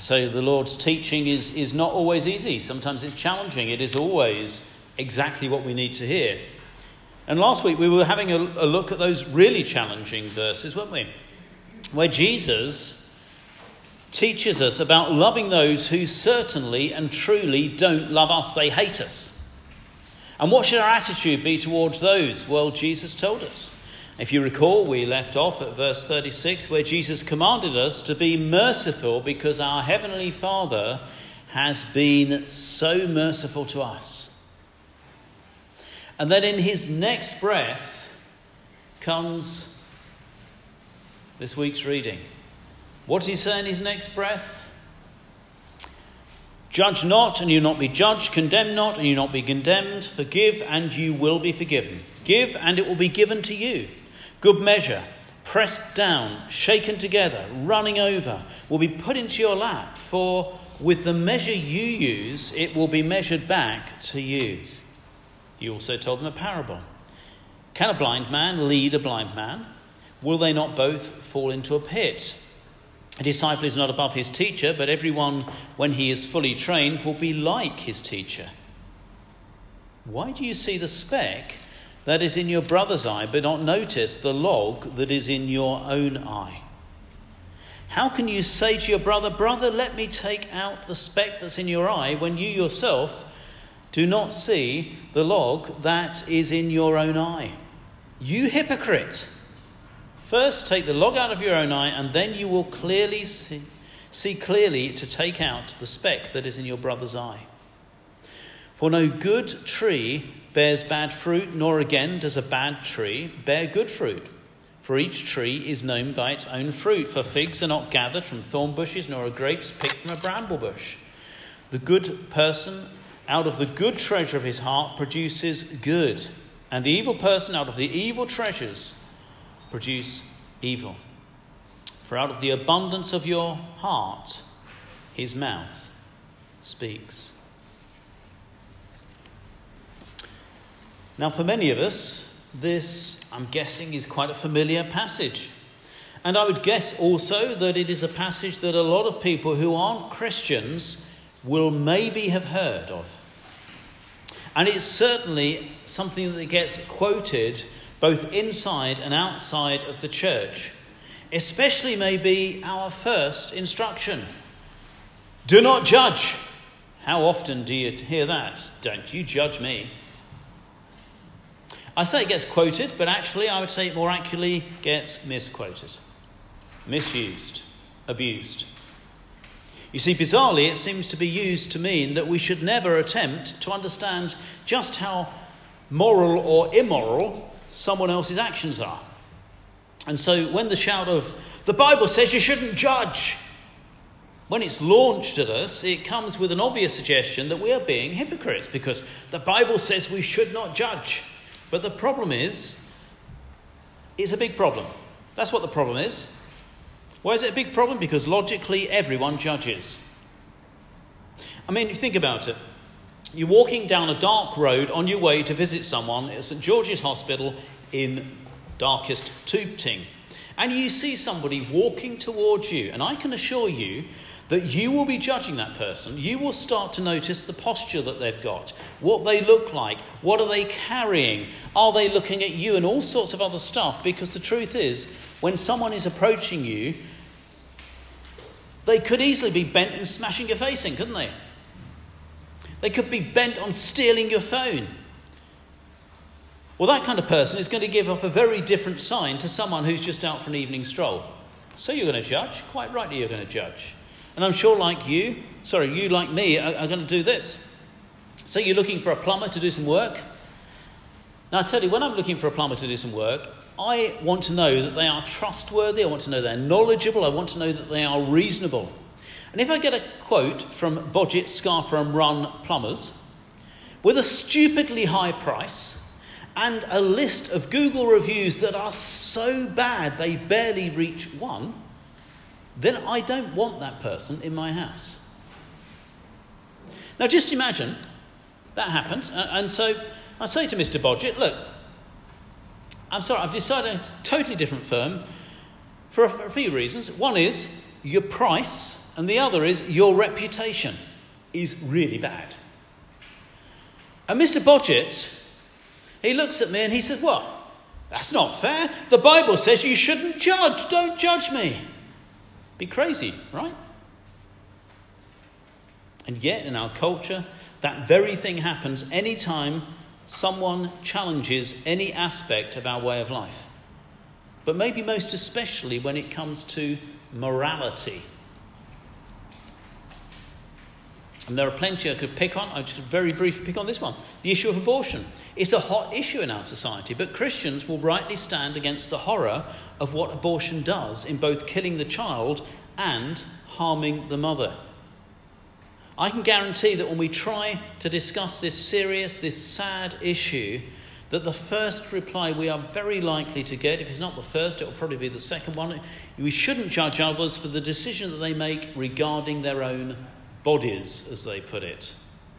So the Lord's teaching is not always easy. Sometimes it's challenging. It is always exactly what we need to hear. And last week we were having a look at those really challenging verses, weren't we? Where Jesus teaches us about loving those who certainly and truly don't love us. They hate us. And what should our attitude be towards those? Well, Jesus told us. If you recall, we left off at verse 36, where Jesus commanded us to be merciful because our Heavenly Father has been so merciful to us. And then in his next breath comes this week's reading. What does he say in his next breath? Judge not, and you not be judged. Condemn not, and you not be condemned. Forgive, and you will be forgiven. Give, and it will be given to you. Good measure, pressed down, shaken together, running over, will be put into your lap. For with the measure you use, it will be measured back to you. He also told them a parable. Can a blind man lead a blind man? Will they not both fall into a pit? A disciple is not above his teacher, but everyone, when he is fully trained, will be like his teacher. Why do you see the speck that is in your brother's eye, but not notice the log that is in your own eye? How can you say to your brother, brother, let me take out the speck that's in your eye, when you yourself do not see the log that is in your own eye? You hypocrite! First take the log out of your own eye, and then you will clearly see clearly to take out the speck that is in your brother's eye. For no good tree bears bad fruit, nor again does a bad tree bear good fruit. For each tree is known by its own fruit. For figs are not gathered from thorn bushes, nor are grapes picked from a bramble bush. The good person out of the good treasure of his heart produces good, and the evil person out of the evil treasures produce evil. For out of the abundance of your heart, his mouth speaks. Now, for many of us, this, I'm guessing, is quite a familiar passage. And I would guess also that it is a passage that a lot of people who aren't Christians will maybe have heard of. And it's certainly something that gets quoted both inside and outside of the church, especially maybe our first instruction. Do not judge. How often do you hear that? Don't you judge me. I say it gets quoted, but actually I would say it more accurately gets misquoted, misused, abused. You see, bizarrely, it seems to be used to mean that we should never attempt to understand just how moral or immoral someone else's actions are. And so when the shout of, the Bible says you shouldn't judge, when it's launched at us, it comes with an obvious suggestion that we are being hypocrites because the Bible says we should not judge. But the problem is, it's a big problem. That's what the problem is. Why is it a big problem? Because logically, everyone judges. I mean, if you think about it. You're walking down a dark road on your way to visit someone at St George's Hospital in darkest Tooting. And you see somebody walking towards you. And I can assure you that you will be judging that person. You will start to notice the posture that they've got, what they look like, what are they carrying, are they looking at you, and all sorts of other stuff. Because the truth is, when someone is approaching you, they could easily be bent on smashing your face in, couldn't they? They could be bent on stealing your phone. Well, that kind of person is going to give off a very different sign to someone who's just out for an evening stroll. So you're going to judge. Quite rightly you're going to judge. And I'm sure you like me, are going to do this. So you're looking for a plumber to do some work. Now, I tell you, when I'm looking for a plumber to do some work, I want to know that they are trustworthy. I want to know they're knowledgeable. I want to know that they are reasonable. And if I get a quote from Bodgett, Scarpa and Run plumbers with a stupidly high price and a list of Google reviews that are so bad they barely reach 1, then I don't want that person in my house. Now just imagine that happened. And so I say to Mr. Bodgett, look, I'm sorry, I've decided a totally different firm for a few reasons. One is your price and the other is your reputation is really bad. And Mr. Bodgett, he looks at me and he says, "What? That's not fair. The Bible says you shouldn't judge. Don't judge me." Be crazy, right? And yet in our culture, that very thing happens any time someone challenges any aspect of our way of life. But maybe most especially when it comes to morality. And there are plenty I could pick on. I just very briefly pick on this one. The issue of abortion. It's a hot issue in our society, but Christians will rightly stand against the horror of what abortion does in both killing the child and harming the mother. I can guarantee that when we try to discuss this serious, this sad issue, that the first reply we are very likely to get, if it's not the first, it will probably be the second one. We shouldn't judge others for the decision that they make regarding their own bodies, as they put it.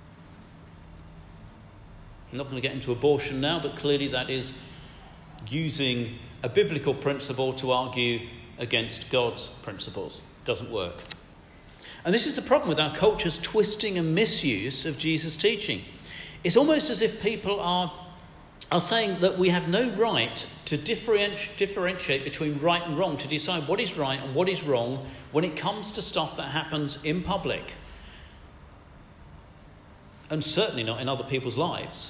I'm not going to get into abortion now, but clearly that is using a biblical principle to argue against God's principles. It doesn't work. And this is the problem with our culture's twisting and misuse of Jesus' teaching. It's almost as if people are saying that we have no right to differentiate between right and wrong, to decide what is right and what is wrong when it comes to stuff that happens in public. And certainly not in other people's lives.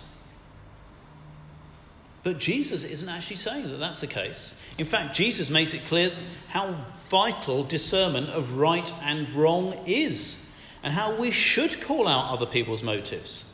But Jesus isn't actually saying that that's the case. In fact, Jesus makes it clear how vital discernment of right and wrong is, and how we should call out other people's motives.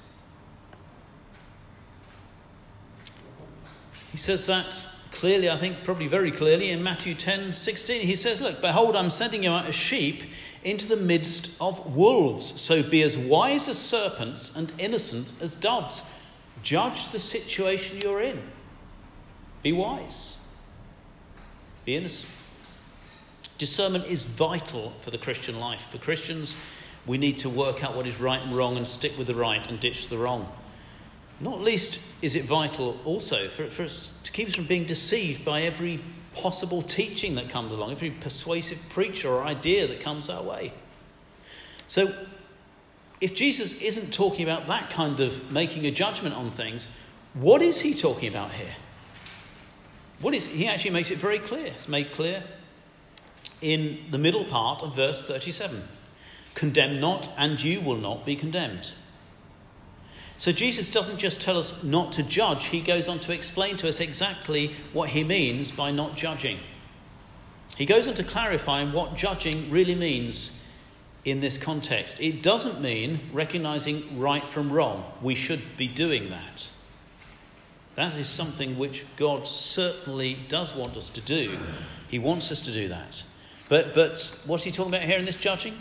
He says that clearly, I think probably very clearly, in Matthew 10:16. He says, "Look, behold, I'm sending you out as sheep into the midst of wolves. So be as wise as serpents and innocent as doves." Judge the situation you're in. Be wise. Be innocent. Discernment is vital for the Christian life. For Christians, we need to work out what is right and wrong and stick with the right and ditch the wrong. Not least is it vital also for us to keep us from being deceived by every possible teaching that comes along, every persuasive preacher or idea that comes our way. So, if Jesus isn't talking about that kind of making a judgment on things, what is he talking about here? He actually makes it very clear. It's made clear in the middle part of verse 37. "Condemn not, and you will not be condemned." So Jesus doesn't just tell us not to judge, he goes on to explain to us exactly what he means by not judging. He goes on to clarify what judging really means in this context. It doesn't mean recognizing right from wrong. We should be doing that. That is something which God certainly does want us to do. He wants us to do that. But what's he talking about here in this judging?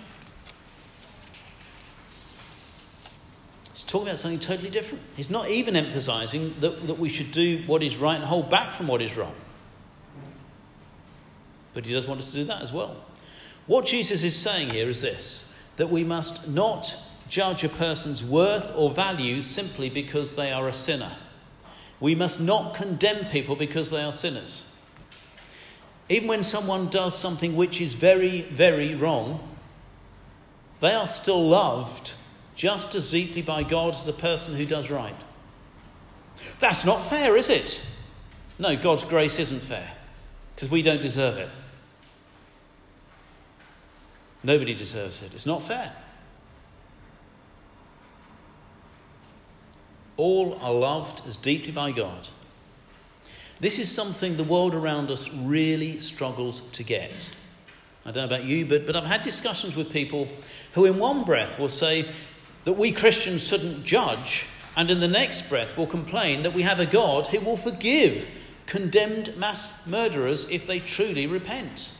He's talking about something totally different. He's not even emphasizing that we should do what is right and hold back from what is wrong. But he does want us to do that as well. What Jesus is saying here is this: that we must not judge a person's worth or value simply because they are a sinner. We must not condemn people because they are sinners. Even when someone does something which is very, very wrong, they are still loved just as deeply by God as the person who does right. That's not fair, is it? No, God's grace isn't fair because we don't deserve it. Nobody deserves it. It's not fair. All are loved as deeply by God. This is something the world around us really struggles to get. I don't know about you, but I've had discussions with people who in one breath will say that we Christians shouldn't judge, and in the next breath will complain that we have a God who will forgive condemned mass murderers if they truly repent.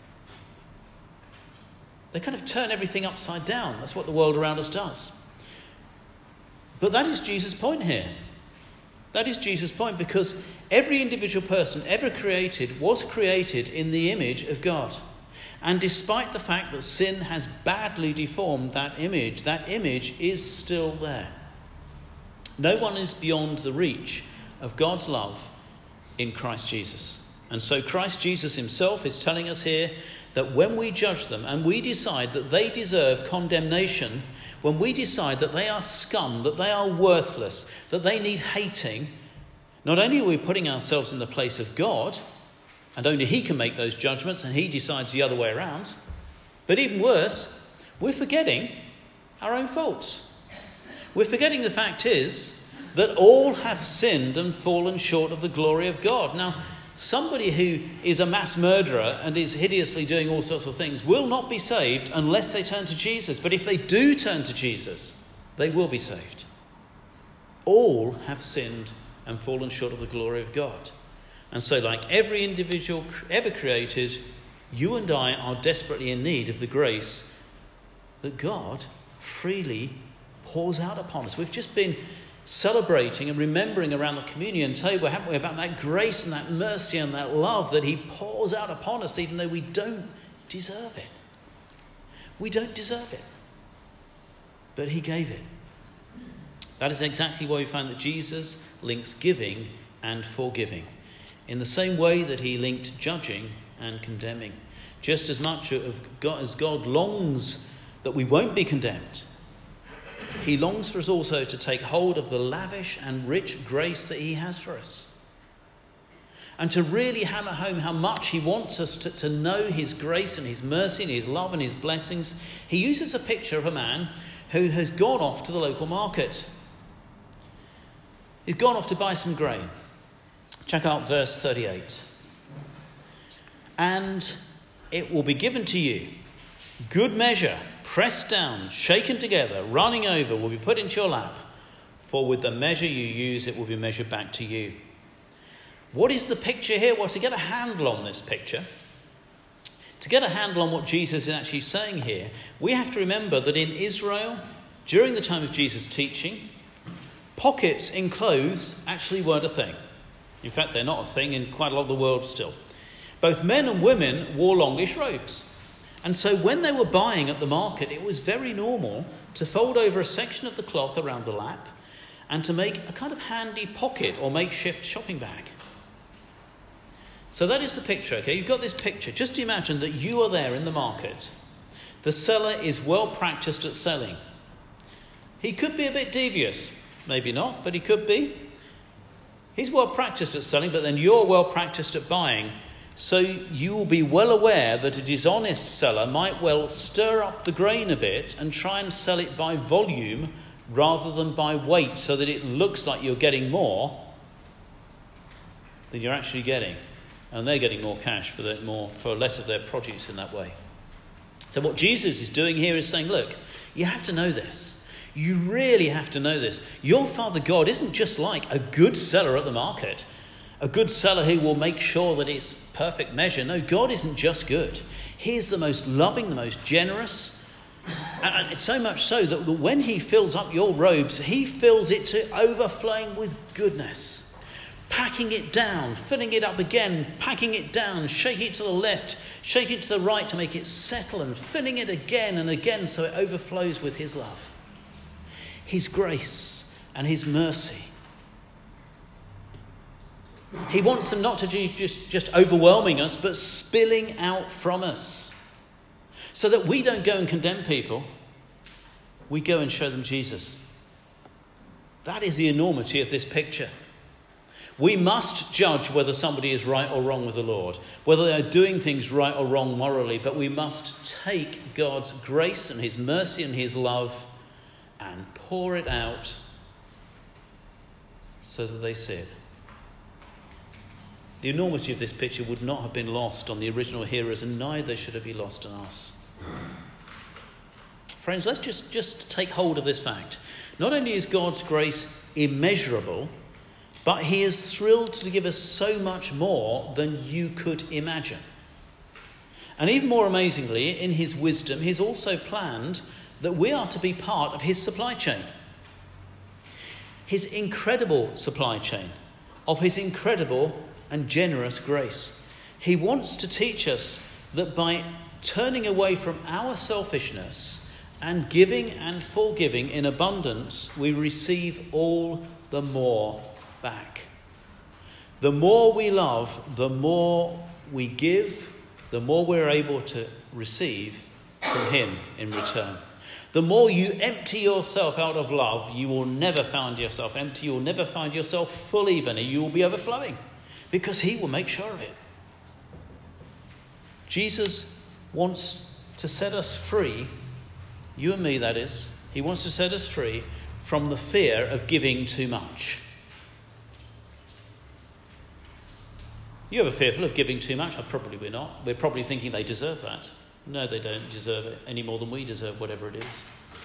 They kind of turn everything upside down. That's what the world around us does. But that is Jesus' point here. That is Jesus' point, because every individual person ever created was created in the image of God. And despite the fact that sin has badly deformed that image is still there. No one is beyond the reach of God's love in Christ Jesus. And so Christ Jesus himself is telling us here that when we judge them and we decide that they deserve condemnation, when we decide that they are scum, that they are worthless, that they need hating, not only are we putting ourselves in the place of God, and only he can make those judgments and he decides the other way around, but even worse, we're forgetting our own faults. We're forgetting the fact is that all have sinned and fallen short of the glory of God. Now, somebody who is a mass murderer and is hideously doing all sorts of things will not be saved unless they turn to Jesus. But if they do turn to Jesus, they will be saved. All have sinned and fallen short of the glory of God. And so, like every individual ever created, you and I are desperately in need of the grace that God freely pours out upon us. We've just been celebrating and remembering around the communion table, haven't we, about that grace and that mercy and that love that he pours out upon us even though we don't deserve it. We don't deserve it. But he gave it. That is exactly why we find that Jesus links giving and forgiving in the same way that he linked judging and condemning. Just as much as God longs that we won't be condemned, he longs for us also to take hold of the lavish and rich grace that he has for us. And to really hammer home how much he wants us to know his grace and his mercy and his love and his blessings, he uses a picture of a man who has gone off to the local market. He's gone off to buy some grain. Check out verse 38. And it will be given to you, good measure, pressed down, shaken together, running over, will be put into your lap. For with the measure you use, it will be measured back to you. What is the picture here? Well, to get a handle on this picture, to get a handle on what Jesus is actually saying here, we have to remember that in Israel, during the time of Jesus' teaching, pockets in clothes actually weren't a thing. In fact, they're not a thing in quite a lot of the world still. Both men and women wore longish robes. And so when they were buying at the market, it was very normal to fold over a section of the cloth around the lap and to make a kind of handy pocket or makeshift shopping bag. So that is the picture, okay? You've got this picture. Just imagine that you are there in the market. The seller is well practiced at selling. He could be a bit devious. Maybe not, but he could be. He's well practiced at selling, but then you're well practiced at buying. So you will be well aware that a dishonest seller might well stir up the grain a bit and try and sell it by volume rather than by weight, so that it looks like you're getting more than you're actually getting. And they're getting more cash for less of their produce in that way. So what Jesus is doing here is saying, look, you have to know this. You really have to know this. Your Father God isn't just like a good seller at the market, a good seller who will make sure that it's perfect measure. No, God isn't just good. He is the most loving, the most generous. And it's so much so that when he fills up your robes, he fills it to overflowing with goodness. Packing it down, filling it up again, packing it down, shaking it to the left, shaking it to the right to make it settle, and filling it again and again so it overflows with his love, his grace and his mercy. He wants them not to be just overwhelming us, but spilling out from us. So that we don't go and condemn people, we go and show them Jesus. That is the enormity of this picture. We must judge whether somebody is right or wrong with the Lord, whether they are doing things right or wrong morally, but we must take God's grace and his mercy and his love and pour it out so that they see it. The enormity of this picture would not have been lost on the original hearers, and neither should it be lost on us. Friends, let's just take hold of this fact. Not only is God's grace immeasurable, but he is thrilled to give us so much more than you could imagine. And even more amazingly, in his wisdom, he's also planned that we are to be part of his supply chain. His incredible supply chain of his incredible and generous grace. He wants to teach us that by turning away from our selfishness and giving and forgiving in abundance, we receive all the more back. The more we love, the more we give, the more we're able to receive from him in return. The more you empty yourself out of love, you will never find yourself empty. You will never find yourself full even. You will be overflowing because he will make sure of it. Jesus wants to set us free, you and me that is. He wants to set us free from the fear of giving too much. You ever fearful of giving too much? Probably we're not. We're probably thinking they deserve that. No, they don't deserve it any more than we deserve whatever it is.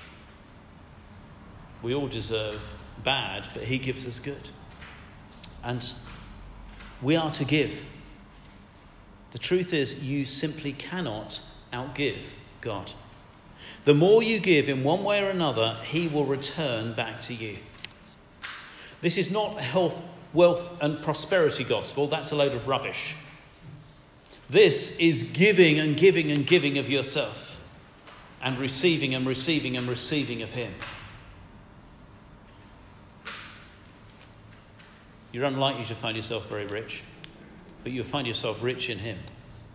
We all deserve bad, but he gives us good. And we are to give. The truth is, you simply cannot outgive God. The more you give in one way or another, he will return back to you. This is not a health, wealth and prosperity gospel. That's a load of rubbish. This is giving and giving and giving of yourself and receiving and receiving and receiving of him. You're unlikely to find yourself very rich, but you'll find yourself rich in him.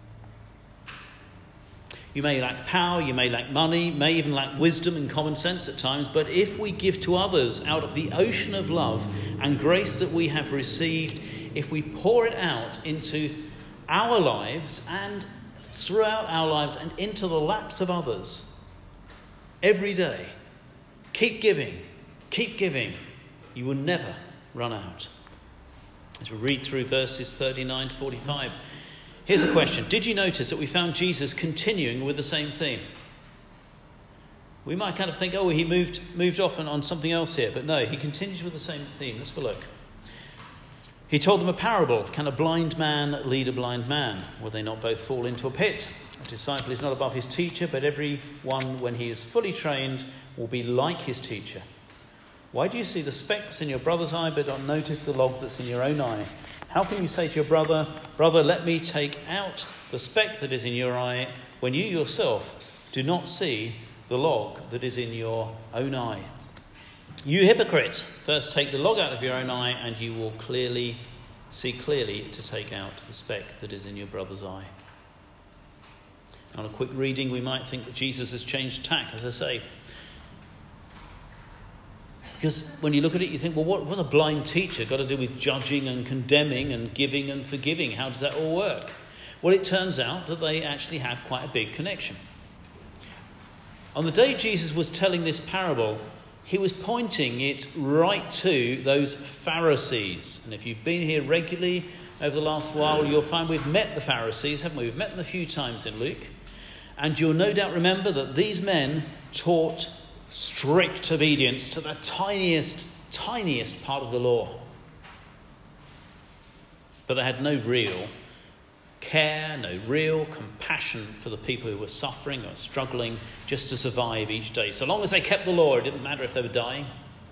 You may lack power, you may lack money, may even lack wisdom and common sense at times, but if we give to others out of the ocean of love and grace that we have received, if we pour it out into our lives and throughout our lives and into the laps of others every day, keep giving, you will never run out. As we read through verses 39 to 45, here's a question. Did you notice that we found Jesus continuing with the same theme? We might kind of think, oh, he moved off on something else here. But no, he continues with the same theme. Let's have a look. He told them a parable. Can a blind man lead a blind man? Will they not both fall into a pit? A disciple is not above his teacher, but everyone, when he is fully trained, will be like his teacher. Why do you see the speck that's in your brother's eye, but don't notice the log that's in your own eye? How can you say to your brother, brother, let me take out the speck that is in your eye, when you yourself do not see the log that is in your own eye? You hypocrite, first take the log out of your own eye, and you will see clearly to take out the speck that is in your brother's eye. On a quick reading, we might think that Jesus has changed tack, as I say. Because when you look at it, you think, well, what's a blind teacher got to do with judging and condemning and giving and forgiving? How does that all work? Well, it turns out that they actually have quite a big connection. On the day Jesus was telling this parable, he was pointing it right to those Pharisees. And if you've been here regularly over the last while, you'll find we've met the Pharisees, haven't we? We've met them a few times in Luke. And you'll no doubt remember that these men taught strict obedience to the tiniest part of the law. But they had no real care, no real compassion for the people who were suffering or struggling just to survive each day. So long as they kept the law, it didn't matter if they were dying.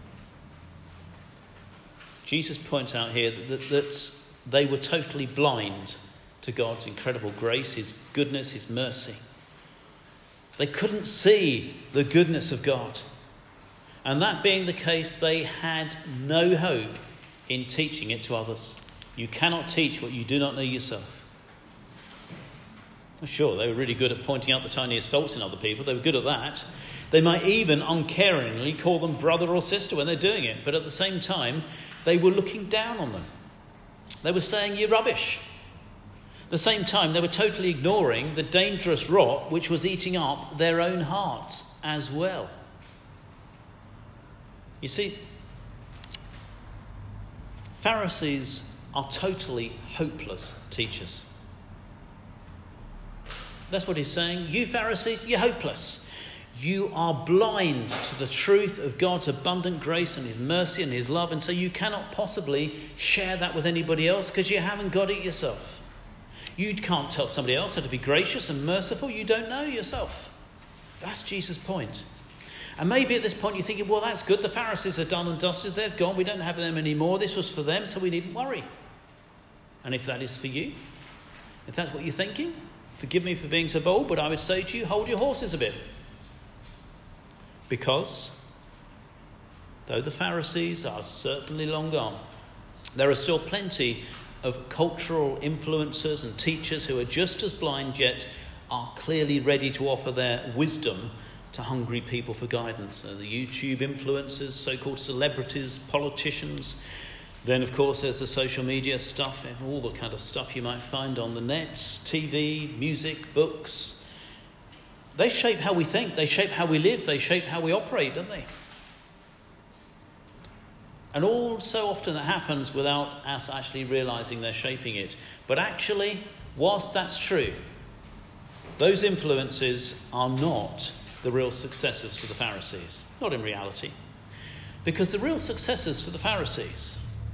Jesus points out here that they were totally blind to God's incredible grace, his goodness, his mercy. They couldn't see the goodness of God. And that being the case, they had no hope in teaching it to others. You cannot teach what you do not know yourself. Well, sure, they were really good at pointing out the tiniest faults in other people. They were good at that. They might even uncaringly call them brother or sister when they're doing it. But at the same time, they were looking down on them. They were saying, you're rubbish. At the same time, they were totally ignoring the dangerous rot which was eating up their own hearts as well. You see, Pharisees are totally hopeless teachers. That's what he's saying. You Pharisees, you're hopeless. You are blind to the truth of God's abundant grace and his mercy and his love, and so you cannot possibly share that with anybody else because you haven't got it yourself. You can't tell somebody else how to be gracious and merciful. You don't know yourself. That's Jesus' point. And maybe at this point you're thinking, well, that's good. The Pharisees are done and dusted. They've gone. We don't have them anymore. This was for them, so we needn't worry. And if that is for you, if that's what you're thinking, forgive me for being so bold, but I would say to you, hold your horses a bit. Because though the Pharisees are certainly long gone, there are still plenty of cultural influencers and teachers who are just as blind yet are clearly ready to offer their wisdom to hungry people for guidance. So the YouTube influencers, so-called celebrities, politicians. Then, of course, there's the social media stuff and all the kind of stuff you might find on the net, TV, music, books. They shape how we think, they shape how we live, they shape how we operate, don't they? And all so often that happens without us actually realising they're shaping it. But actually, whilst that's true, those influences are not the real successors to the Pharisees. Not in reality. Because the real successors to the Pharisees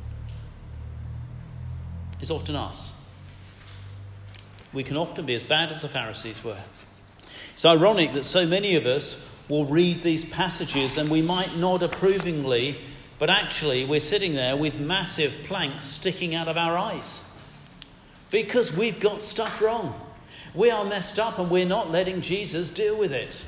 is often us. We can often be as bad as the Pharisees were. It's ironic that so many of us will read these passages and we might nod approvingly, but actually we're sitting there with massive planks sticking out of our eyes. Because we've got stuff wrong. We are messed up and we're not letting Jesus deal with it.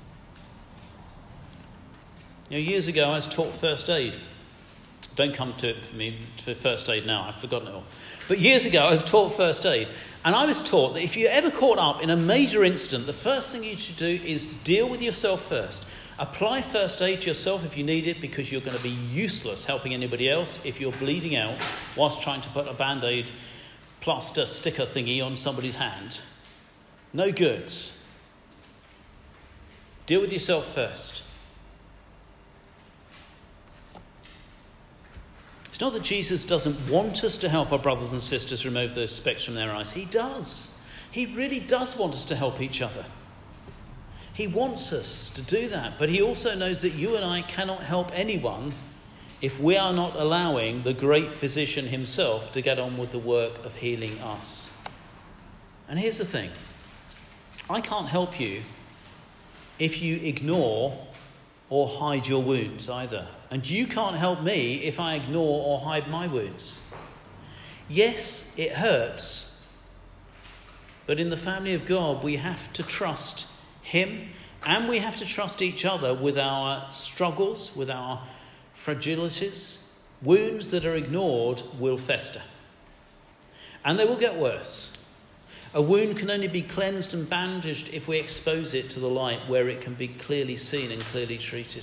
You know, years ago I was taught first aid. Don't come to it for me for first aid now, I've forgotten it all. But years ago I was taught first aid, and I was taught that if you're ever caught up in a major incident, the first thing you should do is deal with yourself first. Apply first aid to yourself if you need it, because you're going to be useless helping anybody else if you're bleeding out whilst trying to put a Band-Aid plaster sticker thingy on somebody's hand. No good. Deal with yourself first. It's not that Jesus doesn't want us to help our brothers and sisters remove those specks from their eyes. He does. He really does want us to help each other. He wants us to do that. But he also knows that you and I cannot help anyone if we are not allowing the great physician himself to get on with the work of healing us. And here's the thing. I can't help you if you ignore or hide your wounds either. And you can't help me if I ignore or hide my wounds. Yes, it hurts. But in the family of God, we have to trust him, and we have to trust each other with our struggles, with our fragilities. Wounds that are ignored will fester. And they will get worse. A wound can only be cleansed and bandaged if we expose it to the light where it can be clearly seen and clearly treated.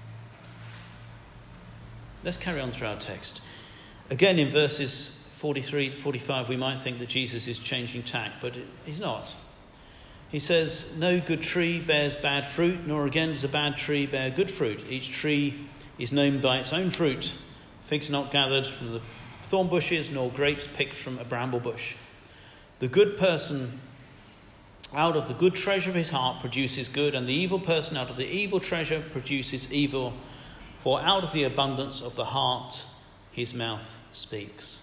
Let's carry on through our text. Again, in verses 43 to 45, we might think that Jesus is changing tack, but he's not. He says, "No good tree bears bad fruit, nor again does a bad tree bear good fruit. Each tree is known by its own fruit. Figs are not gathered from the thorn bushes, nor grapes picked from a bramble bush. The good person out of the good treasure of his heart produces good, and the evil person out of the evil treasure produces evil. For out of the abundance of the heart, his mouth speaks."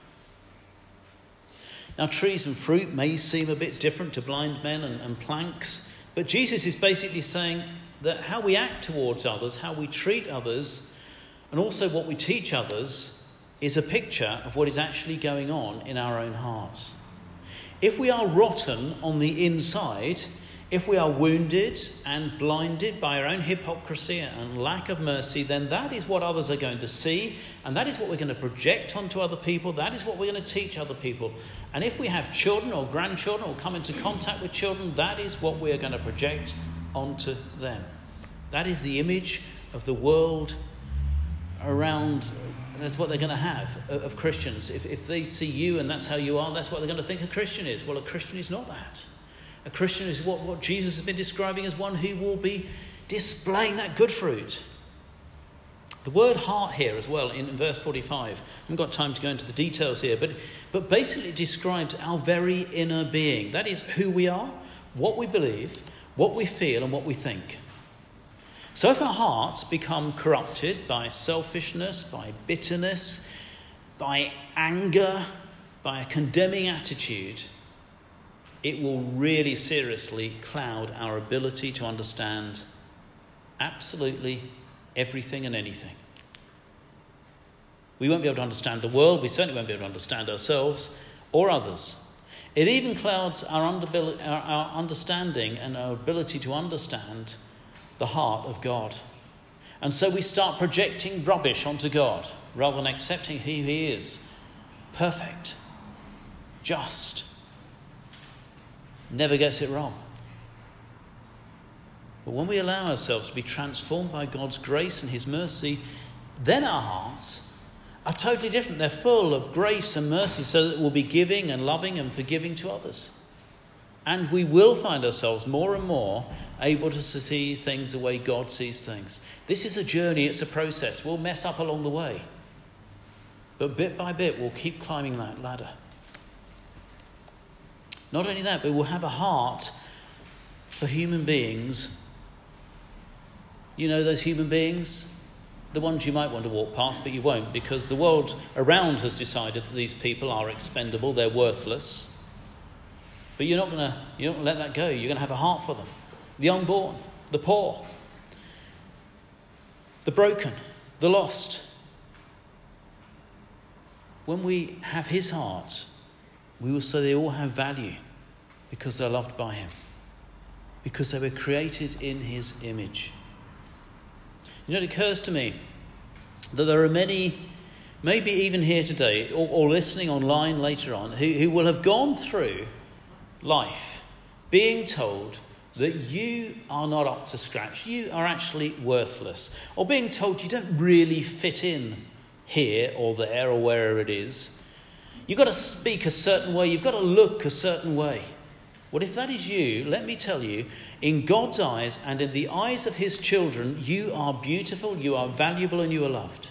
Now, trees and fruit may seem a bit different to blind men and planks, but Jesus is basically saying that how we act towards others, how we treat others, and also what we teach others is a picture of what is actually going on in our own hearts. If we are rotten on the inside, if we are wounded and blinded by our own hypocrisy and lack of mercy, then that is what others are going to see, and that is what we're going to project onto other people. That is what we're going to teach other people. And if we have children or grandchildren or come into contact with children, that is what we're going to project onto them. That is the image of the world around. That's what they're going to have of Christians. If they see you and that's how you are, that's what they're going to think a Christian is. Well, a Christian is not that. A Christian is what Jesus has been describing as one who will be displaying that good fruit. The word heart here as well in verse 45. I haven't got time to go into the details here, but basically it describes our very inner being. That is who we are, what we believe, what we feel and what we think. So if our hearts become corrupted by selfishness, by bitterness, by anger, by a condemning attitude, it will really seriously cloud our ability to understand absolutely everything and anything. We won't be able to understand the world. We certainly won't be able to understand ourselves or others. It even clouds our understanding and our ability to understand the heart of God. And so we start projecting rubbish onto God rather than accepting who he is, perfect, just, never gets it wrong. But when we allow ourselves to be transformed by God's grace and his mercy, then our hearts are totally different. They're full of grace and mercy, so that we'll be giving and loving and forgiving to others. And we will find ourselves more and more able to see things the way God sees things. This is a journey, it's a process. We'll mess up along the way. But bit by bit, we'll keep climbing that ladder. Not only that, but we'll have a heart for human beings. You know those human beings? The ones you might want to walk past, but you won't, because the world around has decided that these people are expendable, they're worthless. But you're not going to let that go. You're going to have a heart for them. The unborn, the poor, the broken, the lost. When we have his heart, we will say they all have value because they're loved by him, because they were created in his image. You know, it occurs to me that there are many, maybe even here today, or listening online later on, who will have gone through life being told that you are not up to scratch, you are actually worthless, or being told you don't really fit in here or there or wherever it is. You've got to speak a certain way, you've got to look a certain way. Well, if that is you, let me tell you, in God's eyes and in the eyes of his children, you are beautiful, you are valuable, and you are loved.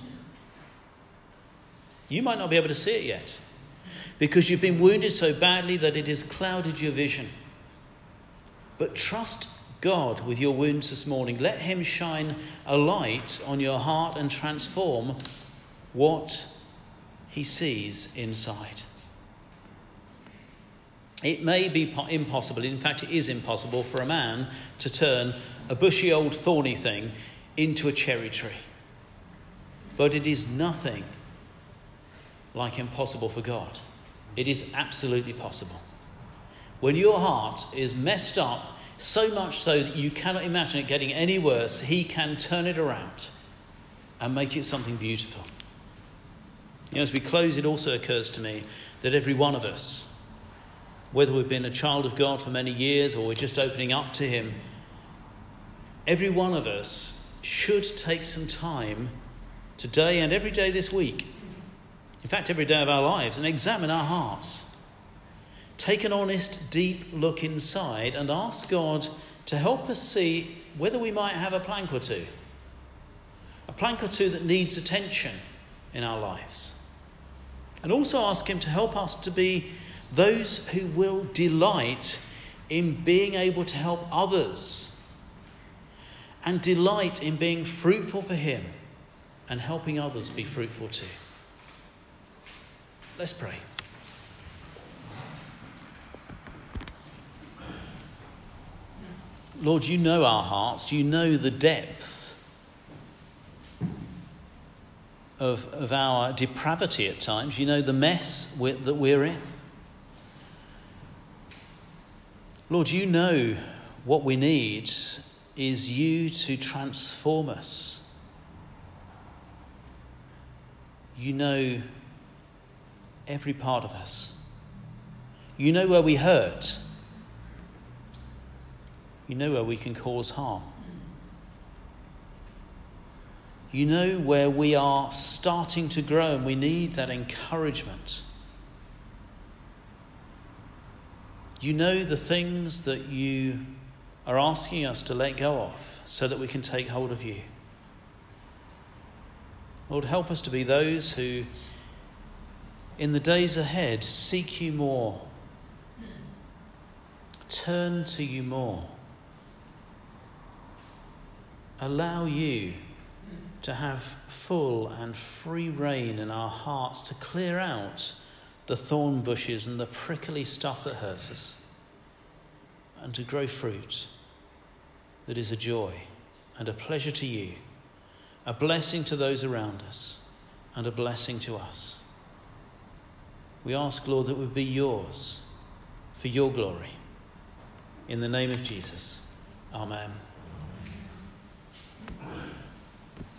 You might not be able to see it yet, because you've been wounded so badly that it has clouded your vision. But trust God with your wounds this morning. Let him shine a light on your heart and transform what he sees inside. It may be impossible, in fact it is impossible, for a man to turn a bushy old thorny thing into a cherry tree. But it is nothing like impossible for God. It is absolutely possible. When your heart is messed up so much so that you cannot imagine it getting any worse, he can turn it around and make it something beautiful. You know, as we close, it also occurs to me that every one of us, whether we've been a child of God for many years or we're just opening up to him, every one of us should take some time today and every day this week, in fact every day of our lives, and examine our hearts. Take an honest, deep look inside and ask God to help us see whether we might have a plank or two that needs attention in our lives. And also ask him to help us to be those who will delight in being able to help others and delight in being fruitful for him and helping others be fruitful too. Let's pray. Lord, you know our hearts. You know the depth of our depravity at times. You know the mess that we're in. Lord, you know what we need is you to transform us. You know every part of us. You know where we hurt. You know where we can cause harm. You know where we are starting to grow and we need that encouragement. You know the things that you are asking us to let go of so that we can take hold of you. Lord, help us to be those who, in the days ahead, seek you more, turn to you more, allow you to have full and free reign in our hearts to clear out the thorn bushes and the prickly stuff that hurts us, and to grow fruit that is a joy and a pleasure to you, a blessing to those around us, and a blessing to us. We ask, Lord, that it would be yours for your glory. In the name of Jesus. Amen.